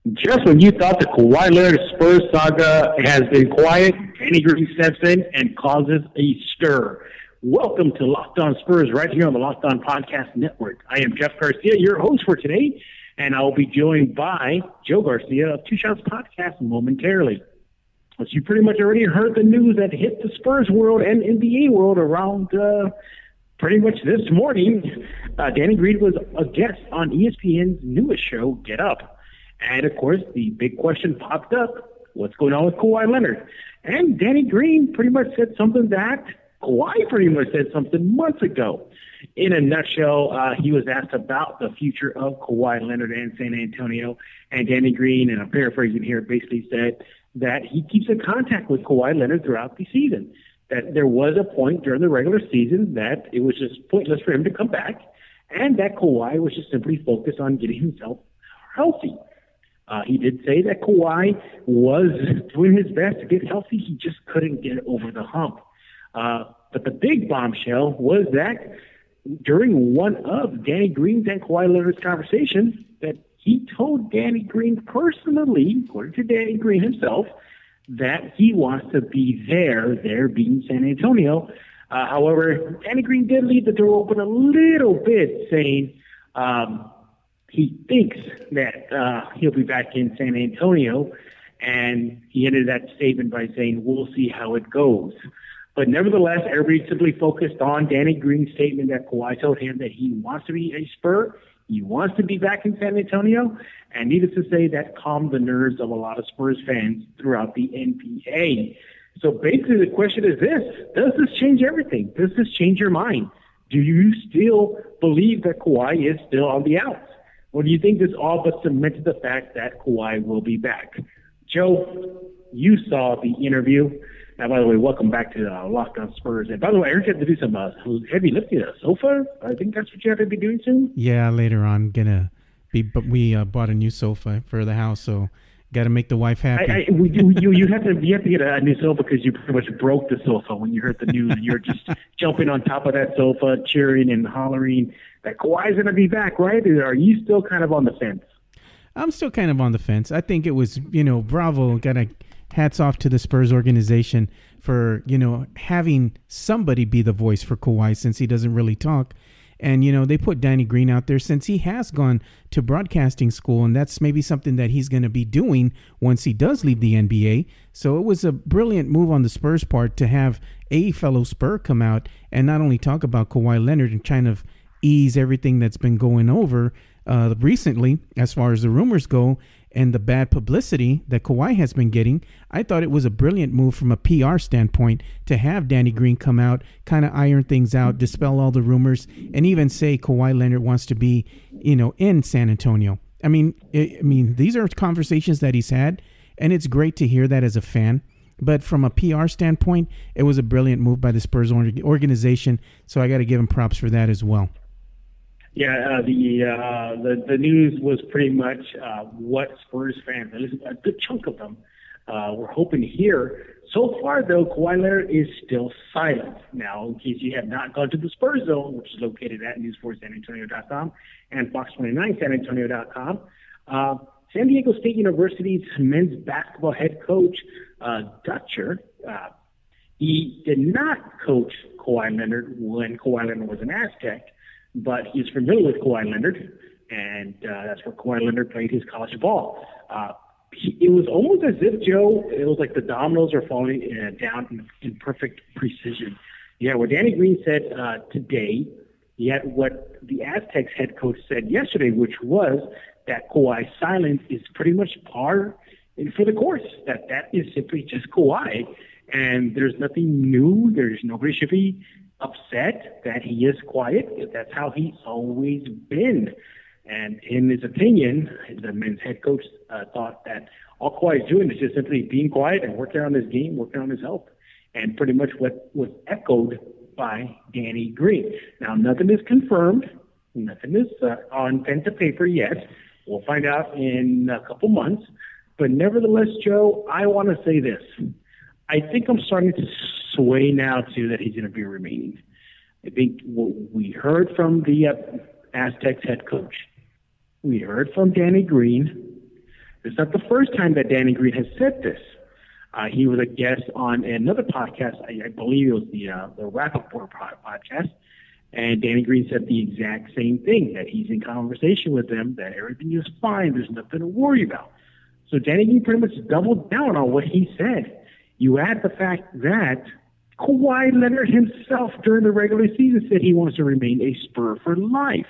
Just when you thought the Kawhi Leonard Spurs saga has been quiet, Danny Green steps in and causes a stir. Welcome to Locked On Spurs right here on the Locked On Podcast Network. I am Jeff Garcia, your host for today, and I'll be joined by Joe Garcia of Two Shots Podcast momentarily. As you pretty much already heard the news that hit the Spurs world and NBA world around pretty much this morning, Danny Green was a guest on ESPN's newest show, Get Up. And, of course, the big question popped up, what's going on with Kawhi Leonard? And Danny Green pretty much said something that Kawhi pretty much said something months ago. In a nutshell, he was asked about the future of Kawhi Leonard and San Antonio. And Danny Green, and I'm paraphrasing here, basically said that he keeps in contact with Kawhi Leonard throughout the season. That there was a point during the regular season that it was just pointless for him to come back, and that Kawhi was just simply focused on getting himself healthy. He did say that Kawhi was doing his best to get healthy. He just couldn't get over the hump. But the big bombshell was that during one of Danny Green's and Kawhi Leonard's conversations, that he told Danny Green personally, according to Danny Green himself, that he wants to be there being San Antonio. However, Danny Green did leave the door open a little bit, saying he thinks that he'll be back in San Antonio, and he ended that statement by saying, we'll see how it goes. But nevertheless, everybody simply focused on Danny Green's statement that Kawhi told him that he wants to be a Spur, he wants to be back in San Antonio, and needless to say, that calmed the nerves of a lot of Spurs fans throughout the NBA. So basically the question is this, does this change everything? Does this change your mind? Do you still believe that Kawhi is still on the outs? Or do you think this all but cemented the fact that Kawhi will be back? Joe, you saw the interview. Now, by the way, welcome back to Locked On Spurs. And by the way, I heard you have to do some heavy lifting on a sofa. I think that's what you have to be doing soon. Yeah, later on, we bought a new sofa for the house, so got to make the wife happy. You have to get a new sofa because you pretty much broke the sofa when you heard the news. You're just jumping on top of that sofa, cheering and hollering that Kawhi's going to be back, right? Or are you still kind of on the fence? I'm still kind of on the fence. I think it was, bravo. Got to hats off to the Spurs organization for, having somebody be the voice for Kawhi since he doesn't really talk. And, they put Danny Green out there since he has gone to broadcasting school, and that's maybe something that he's going to be doing once he does leave the NBA. So it was a brilliant move on the Spurs' part to have a fellow Spur come out and not only talk about Kawhi Leonard and kind of ease everything that's been going over recently as far as the rumors go and the bad publicity that Kawhi has been getting. I thought it was a brilliant move from a PR standpoint to have Danny Green come out, kind of iron things out, dispel all the rumors, and even say Kawhi Leonard wants to be, in San Antonio. I mean, these are conversations that he's had, and it's great to hear that as a fan. But from a PR standpoint, it was a brilliant move by the Spurs organization, so I got to give him props for that as well. Yeah, the news was pretty much what Spurs fans, at least a good chunk of them, were hoping to hear. So far, though, Kawhi Leonard is still silent. Now, in case you have not gone to the Spurs Zone, which is located at news4sanantonio.com and fox29sanantonio.com, San Diego State University's men's basketball head coach, Dutcher, he did not coach Kawhi Leonard when Kawhi Leonard was an Aztec, but he's familiar with Kawhi Leonard, and that's where Kawhi Leonard played his college ball. It was almost as if, Joe, it was like the dominoes are falling down in perfect precision. Yeah, what Danny Green said today, yet what the Aztecs head coach said yesterday, which was that Kawhi's silence is pretty much par for the course, that is simply just Kawhi, and there's nothing new. Nobody should be upset that he is quiet. That's how he's always been. And in his opinion, the men's head coach thought that all Kawhi is doing is just simply being quiet and working on his game, working on his health, and pretty much what was echoed by Danny Green. Now, nothing is confirmed. Nothing is on pen to paper yet. We'll find out in a couple months. But nevertheless, Joe, I want to say this. I think I'm starting to sway now, too, that he's going to be remaining. I think we heard from the Aztecs head coach. We heard from Danny Green. It's not the first time that Danny Green has said this. He was a guest on another podcast. I believe it was the Rappaport podcast. And Danny Green said the exact same thing, that he's in conversation with them, that everything is fine. There's nothing to worry about. So Danny Green pretty much doubled down on what he said. You add the fact that Kawhi Leonard himself during the regular season said he wants to remain a Spur for life.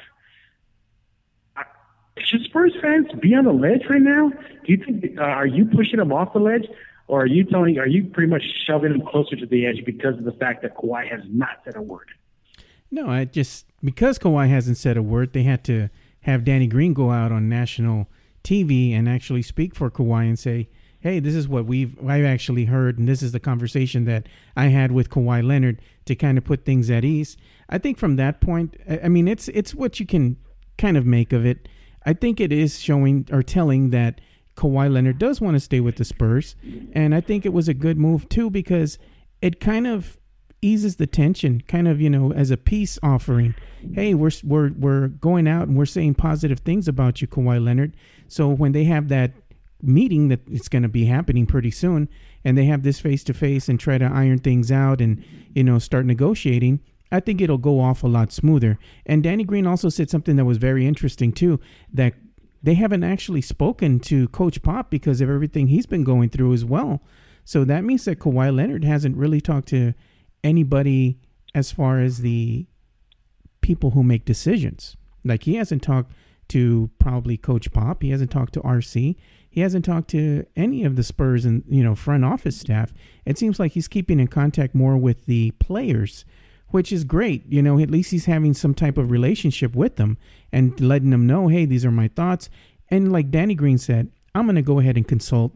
Should Spurs fans be on the ledge right now? Do you think are you pushing them off the ledge, or are you pretty much shoving them closer to the edge because of the fact that Kawhi has not said a word? No, because Kawhi hasn't said a word, they had to have Danny Green go out on national TV and actually speak for Kawhi and say, hey, this is what I've actually heard, and this is the conversation that I had with Kawhi Leonard to kind of put things at ease. I think from that point, I mean, it's what you can kind of make of it. I think it is showing or telling that Kawhi Leonard does want to stay with the Spurs, and I think it was a good move too because it kind of eases the tension, kind of, as a peace offering. Hey, we're going out and we're saying positive things about you, Kawhi Leonard. So when they have that meeting that it's going to be happening pretty soon, and they have this face to face and try to iron things out and start negotiating, I think it'll go off a lot smoother. And Danny Green also said something that was very interesting too, that they haven't actually spoken to Coach Pop because of everything he's been going through as well. So that means that Kawhi Leonard hasn't really talked to anybody as far as the people who make decisions. Like, he hasn't talked to probably Coach Pop. He hasn't talked to RC. He hasn't talked to any of the Spurs and, front office staff. It seems like he's keeping in contact more with the players, which is great. At least he's having some type of relationship with them and letting them know, hey, these are my thoughts. And like Danny Green said, I'm going to go ahead and consult,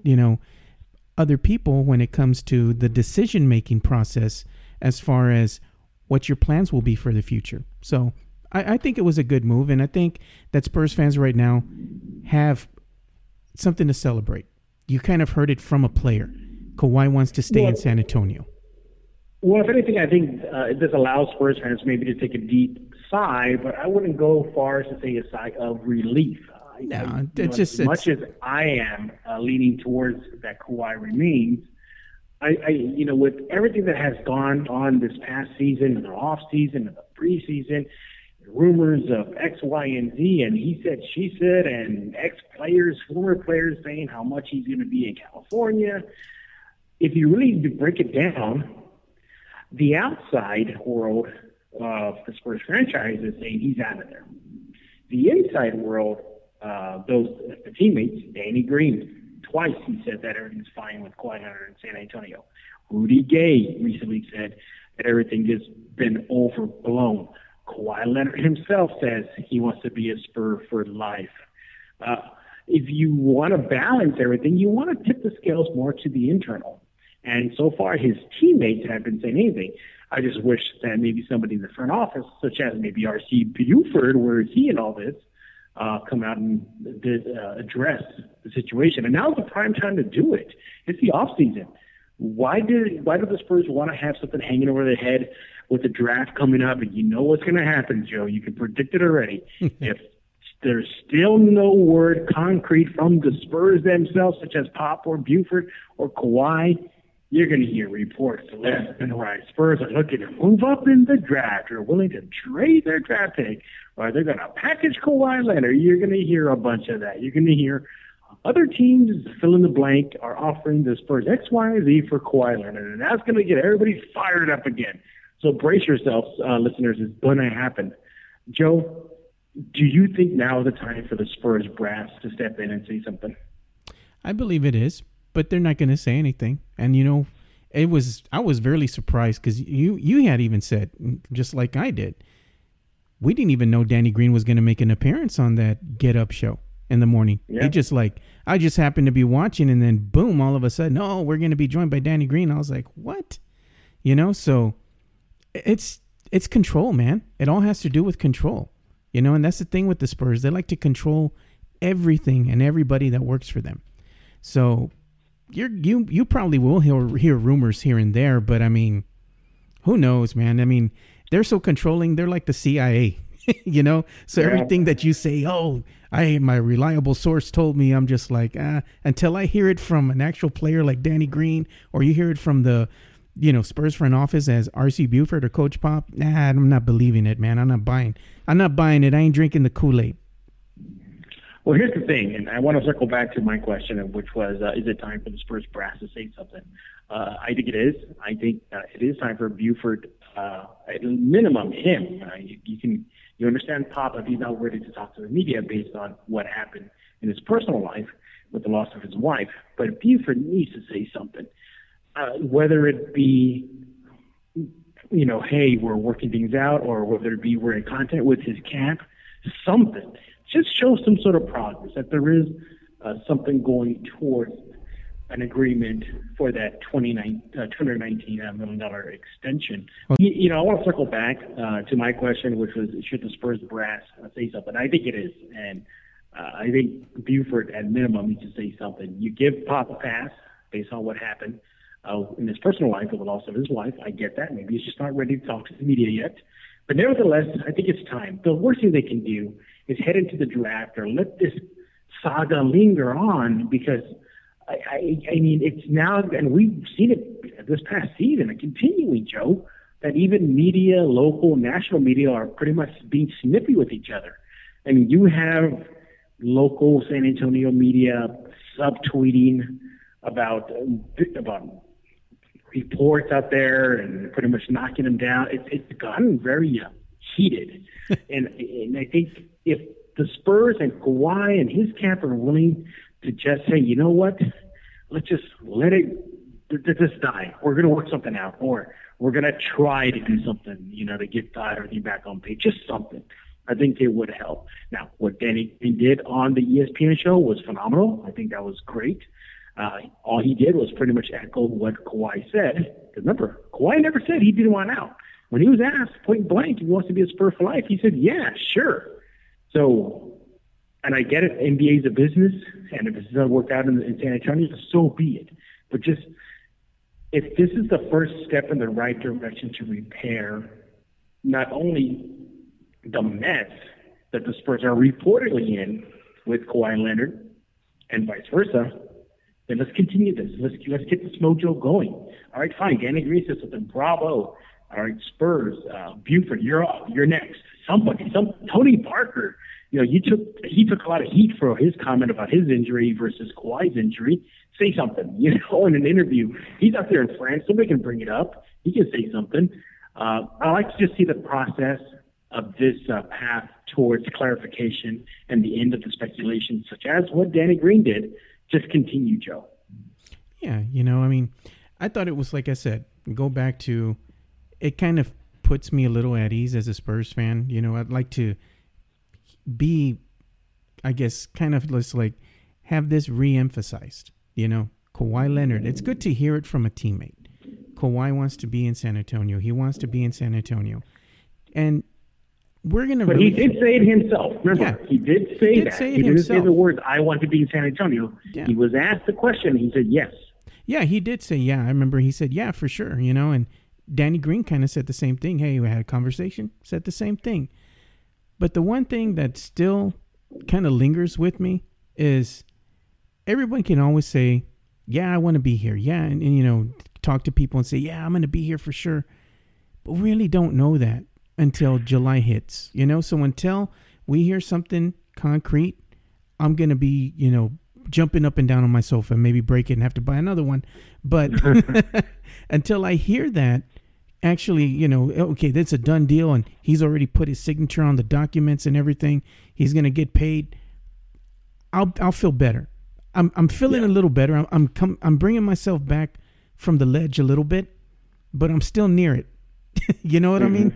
other people when it comes to the decision-making process as far as what your plans will be for the future. So I think it was a good move, and I think that Spurs fans right now have something to celebrate. You kind of heard it from a player. Kawhi wants to stay in San Antonio. Well, if anything, I think this allows Spurs fans maybe to take a deep sigh, but I wouldn't go far as to say a sigh of relief. As much as I am leaning towards that Kawhi remains, with everything that has gone on this past season, and the off season, and the preseason, rumors of X, Y, and Z, and he said, she said, and ex-players, former players saying how much he's going to be in California. If you really break it down, the outside world of the Spurs franchise is saying he's out of there. The inside world, the teammates, Danny Green, twice he said that everything's fine with Kawhi Leonard in San Antonio. Rudy Gay recently said that everything has been overblown. Kawhi Leonard himself says he wants to be a Spur for life. If you want to balance everything, you want to tip the scales more to the internal. And so far, his teammates haven't been saying anything. I just wish that maybe somebody in the front office, such as maybe R.C. Buford, where is he in all this, come out and address the situation. And now's the prime time to do it. It's the off season. Why do the Spurs want to have something hanging over their head with the draft coming up? And you know what's going to happen, Joe. You can predict it already. If there's still no word concrete from the Spurs themselves, such as Pop or Buford or Kawhi, you're going to hear reports left and right. Spurs are looking to move up in the draft or willing to trade their draft pick, or they're going to package Kawhi Leonard. You're going to hear a bunch of that. You're going to hear other teams, fill in the blank, are offering the Spurs X, Y, and Z for Kawhi Leonard, and that's going to get everybody fired up again. So brace yourselves, listeners. It's going to happen. Joe, do you think now is the time for the Spurs brass to step in and say something? I believe it is, but they're not going to say anything. And, I was very surprised because you had even said, just like I did, we didn't even know Danny Green was going to make an appearance on that Get Up show in the morning. Yeah. I just happened to be watching, and then boom, all of a sudden, oh, we're going to be joined by Danny Green. I was like, what? So it's control, man. It all has to do with control, and that's the thing with the Spurs. They like to control everything and everybody that works for them. So you probably will hear rumors here and there, but I mean, who knows, man? I mean, they're so controlling. They're like the CIA. you know? So Yeah. everything that you say, oh, my reliable source told me, I'm just like, until I hear it from an actual player like Danny Green, or you hear it from the, Spurs front office as RC Buford or Coach Pop, I'm not believing it, man. I'm not buying it. I ain't drinking the Kool-Aid. Well, here's the thing, and I want to circle back to my question, which was, is it time for the Spurs brass to say something? I think it is. I think it is time for Buford, at minimum, him. You understand Pop if he's not ready to talk to the media based on what happened in his personal life with the loss of his wife. But Buford needs to say something, whether it be, hey, we're working things out, or whether it be we're in contact with his camp, something. Just show some sort of progress, that there is something going towards an agreement for that $219 million extension. I want to circle back to my question, which was, should the Spurs brass say something? I think it is. And I think Buford, at minimum, needs to say something. You give Pop a pass based on what happened in his personal life with the loss of his wife. I get that. Maybe he's just not ready to talk to the media yet. But nevertheless, I think it's time. The worst thing they can do is head into the draft or let this saga linger on, because I mean, it's now, and we've seen it this past season, and continuing, Joe, that even media, local, national media, are pretty much being snippy with each other. I mean, you have local San Antonio media subtweeting about reports out there and pretty much knocking them down. It's gotten very heated. and I think if the Spurs and Kawhi and his camp are willing to just say, you know what, let's just let it just die. We're going to work something out, or we're going to try to do something, to get everything back on page, just something. I think it would help. Now, what Danny did on the ESPN show was phenomenal. I think that was great. All he did was pretty much echo what Kawhi said. Remember, Kawhi never said he didn't want out. When he was asked point blank if he wants to be a Spur for life, he said, yeah, sure. So, and I get it, NBA's a business, and if it doesn't work out in San Antonio, so be it. But just, if this is the first step in the right direction to repair not only the mess that the Spurs are reportedly in with Kawhi Leonard and vice versa, then let's continue this. Let's get this mojo going. All right, fine. Danny Green says something. Bravo. All right, Spurs, Buford, you're up. You're next. Tony Parker. He took a lot of heat for his comment about his injury versus Kawhi's injury. Say something. In an interview, he's out there in France. Somebody can bring it up. He can say something. I like to just see the process of this path towards clarification and the end of the speculation, such as what Danny Green did, just continue, Joe. Yeah, I thought it was, like I said, go back to, it kind of puts me a little at ease as a Spurs fan. I'd like to be, I guess, kind of just like have this re-emphasized. Kawhi Leonard, it's good to hear it from a teammate. Kawhi wants to be in San Antonio. He wants to be in San Antonio. And we're going to But he did say it himself. Remember, he did say that. He didn't say the words, I want to be in San Antonio. Yeah. He was asked the question. He said yes. Yeah, he did say, yeah. I remember he said, yeah, for sure. And Danny Green kind of said the same thing. Hey, we had a conversation, said the same thing. But the one thing that still kind of lingers with me is everyone can always say, yeah, I want to be here. Yeah, and talk to people and say, yeah, I'm going to be here for sure. But we really don't know that until July hits, So until we hear something concrete, I'm going to be, jumping up and down on my sofa, maybe break it and have to buy another one. But until I hear that, actually, okay, that's a done deal, and he's already put his signature on the documents and everything, he's going to get paid, I'll feel better. I'm feeling a little better. I'm bringing myself back from the ledge a little bit, but I'm still near it. You know what I mean?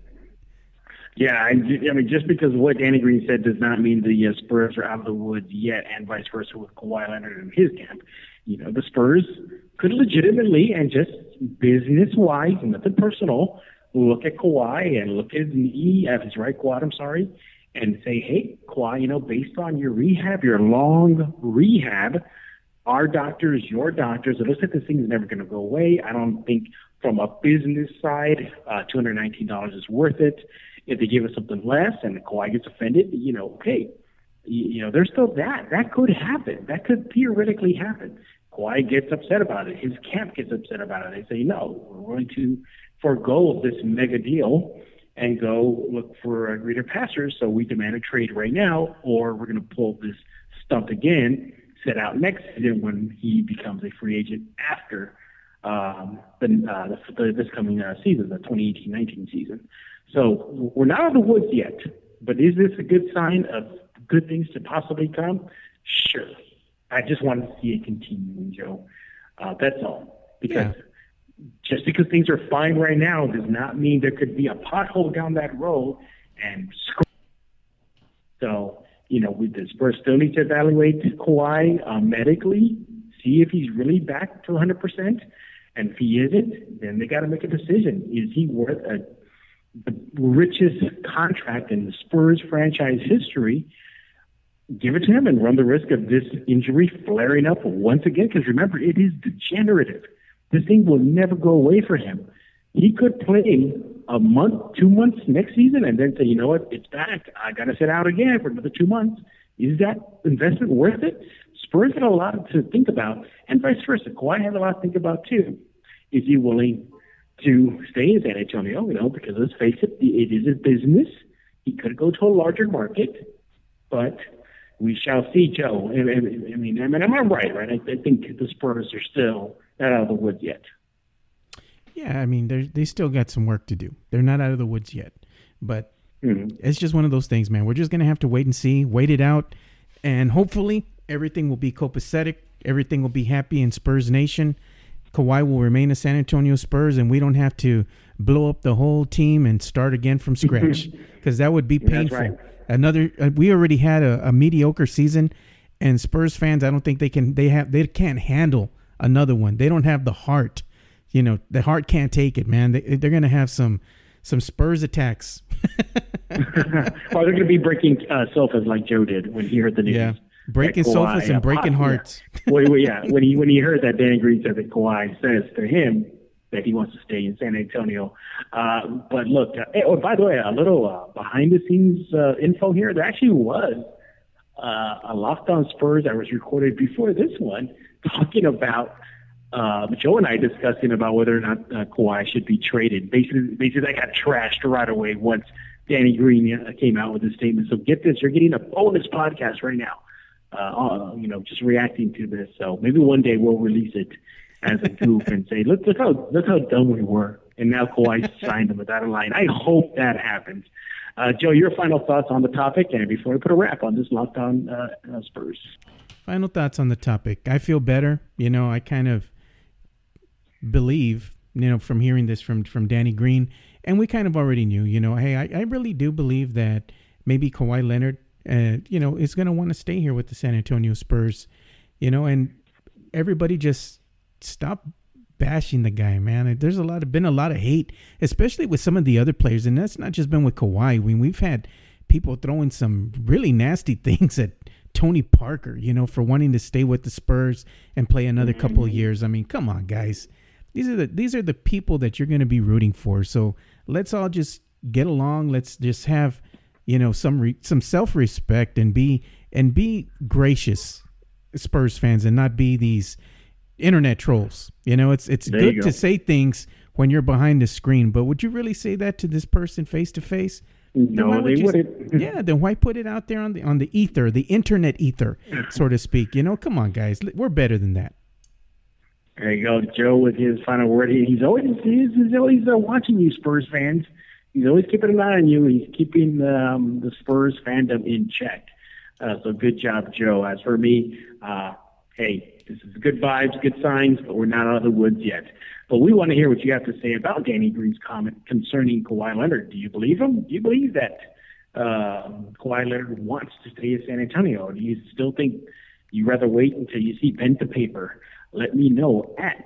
Yeah, I mean, just because of what Danny Green said does not mean the Spurs are out of the woods yet, and vice versa with Kawhi Leonard and his camp. The Spurs could legitimately and just business-wise, nothing personal, look at Kawhi and look at his knee, at his right quad, and say, hey, Kawhi, based on your rehab, your long rehab, our doctors, your doctors, it looks like this thing is never going to go away. I don't think from a business side, $219 is worth it. If they give us something less and Kawhi gets offended, okay, there's still that. That could happen. That could theoretically happen. Kawhi gets upset about it. His camp gets upset about it. They say, no, we're going to forego this mega deal and go look for greater passers. So we demand a trade right now, or we're going to pull this stunt again, set out next season when he becomes a free agent after this coming season, the 2018-19 season. So we're not out of the woods yet, but is this a good sign of good things to possibly come? Sure. I just want to see it continuing, Joe. That's all. Because just because things are fine right now does not mean there could be a pothole down that road and so, the Spurs still need to evaluate Kawhi medically, see if he's really back to 100%. And if he isn't, then they got to make a decision. Is he worth the richest contract in the Spurs franchise history? Give it to him and run the risk of this injury flaring up once again. Because remember, it is degenerative. This thing will never go away for him. He could play a month, 2 months next season and then say, you know what, it's back. I got to sit out again for another 2 months. Is that investment worth it? Spurs have a lot to think about, and vice versa. Kawhi has a lot to think about, too. Is he willing to stay in San Antonio? Because let's face it, it is a business. He could go to a larger market, but we shall see, Joe. I mean, I'm right? I think the Spurs are still not out of the woods yet. Yeah, I mean, they still got some work to do. They're not out of the woods yet, but it's just one of those things, man. We're just going to have to wait and see, wait it out, and hopefully everything will be copacetic. Everything will be happy in Spurs Nation. Kawhi will remain a San Antonio Spurs, and we don't have to blow up the whole team and start again from scratch because that would be painful. Right. We already had a mediocre season, and Spurs fans, I don't think they can't handle another one. They don't have the heart. The heart can't take it, man. They're going to have some Spurs attacks. They're going to be breaking sofas like Joe did when he heard the news. Yeah, breaking sofas and breaking hearts. When he heard that Danny Green said that Kawhi says to him that he wants to stay in San Antonio. But look, by the way, a little behind-the-scenes info here. There actually was a Locked On Spurs that was recorded before this one talking about Joe and I discussing about whether or not Kawhi should be traded. Basically, that got trashed right away once Danny Green came out with his statement. So get this, you're getting a bonus podcast right now, just reacting to this. So maybe one day we'll release it as a goof and say, look how dumb we were. And now Kawhi signed him without a line. I hope that happens. Joe, your final thoughts on the topic, and before we put a wrap on this Locked On Spurs. Final thoughts on the topic. I feel better. I kind of believe, from hearing this from Danny Green, and we kind of already knew, hey, I really do believe that maybe Kawhi Leonard, is going to want to stay here with the San Antonio Spurs, and everybody just stop bashing the guy, man. There's been a lot of hate, especially with some of the other players, and that's not just been with Kawhi. I mean, we've had people throwing some really nasty things at Tony Parker, for wanting to stay with the Spurs and play another couple of years. I mean, come on, guys. These are the people that you're going to be rooting for. So let's all just get along. Let's just have, some self-respect and be gracious Spurs fans and not be these internet trolls. It's good to say things when you're behind the screen, but would you really say that to this person face to face? No, they wouldn't. Yeah, then why put it out there on the ether, the internet ether, so to speak? Come on, guys, we're better than that. There you go, Joe, with his final word. He's always watching you, Spurs fans. He's always keeping an eye on you. He's keeping the Spurs fandom in check. So good job, Joe. As for me, hey, this is good vibes, good signs, but we're not out of the woods yet. But we want to hear what you have to say about Danny Green's comment concerning Kawhi Leonard. Do you believe him? Do you believe that Kawhi Leonard wants to stay in San Antonio? Or do you still think you'd rather wait until you see pen to paper? Let me know on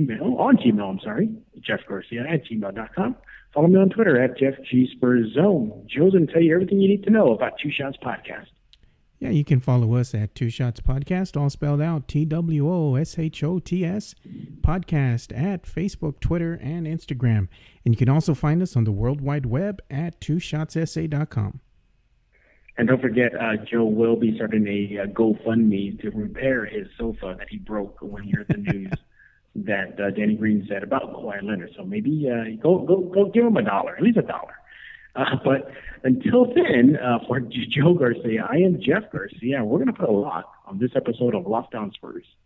Gmail, Jeff Garcia at gmail.com. Follow me on Twitter at Jeff G. Spurs Zone. Joe's going to tell you everything you need to know about Two Shots Podcast. Yeah, you can follow us at Two Shots Podcast, all spelled out TWOSHOTS Podcast at Facebook, Twitter, and Instagram. And you can also find us on the World Wide Web at twoshotssa.com. And don't forget, Joe will be starting a GoFundMe to repair his sofa that he broke when he heard the news that Danny Green said about Kawhi Leonard. So maybe go give him $1, at least $1. But until then, for Joe Garcia, I am Jeff Garcia. We're going to put a lock on this episode of Locked On Spurs.